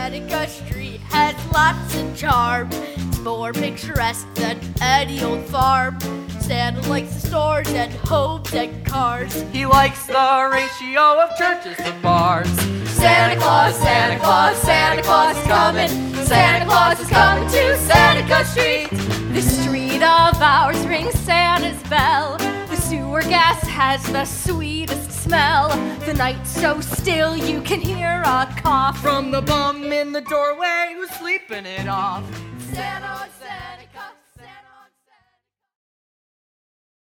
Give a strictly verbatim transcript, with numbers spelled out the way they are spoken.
Seneca Street has lots of charm. It's more picturesque than any old farm. Santa likes the stores and homes and cars. He likes the ratio of churches to bars. Santa Claus, Santa Claus, Santa Claus is coming. Santa Claus is coming to Seneca Street. The street of ours rings Santa's bell. The sewer gas has the sweetest smell. The night's so still you can hear a cough From the bum in the doorway who's sleeping it off. Santa